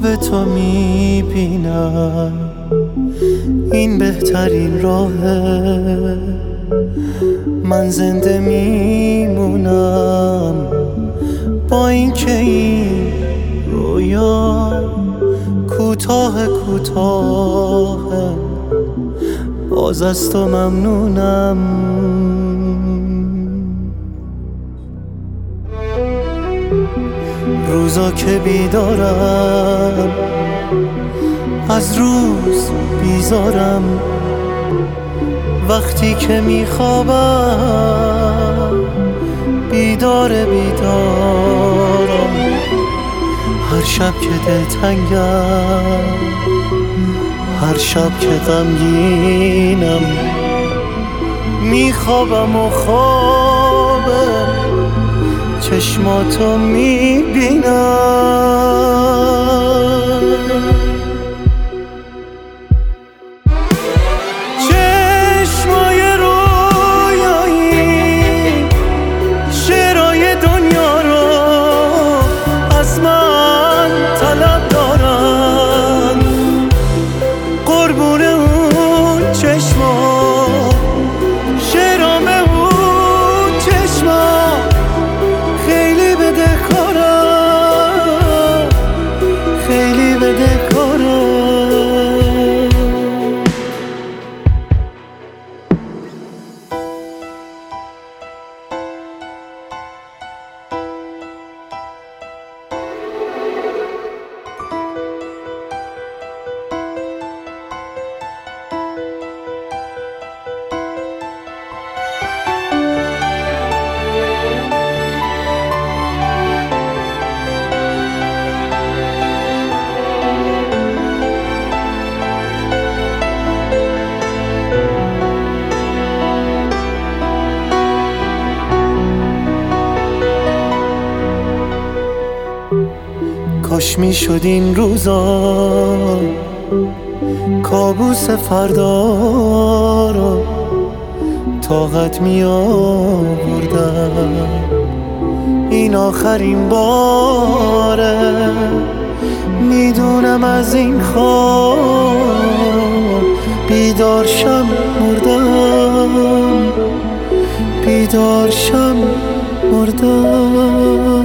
خواب تو میبینم، این بهترین راهه. من زنده میمونم با اینکه این رویا کوتاه کوتاه، باز از تو ممنونم. روزا که بیدارم از روز بیزارم، وقتی که میخوابم بیدارم. هر شب که دلتنگم، هر شب که غمگینم، میخوابم و خواب چشماتو میبینم. چشمای رویایی شعرهای دنیا رو از من طلب دارن، قربون اون چشما شعرام اون چشما خیلی بدهکارم، خیلی بدهکارم. کاش میشد این روزا کابوس فردا رو طاقت می آوردم. این آخرین باره، میدونم از این خواب بیدار شم مردم، بیدار شم مردم.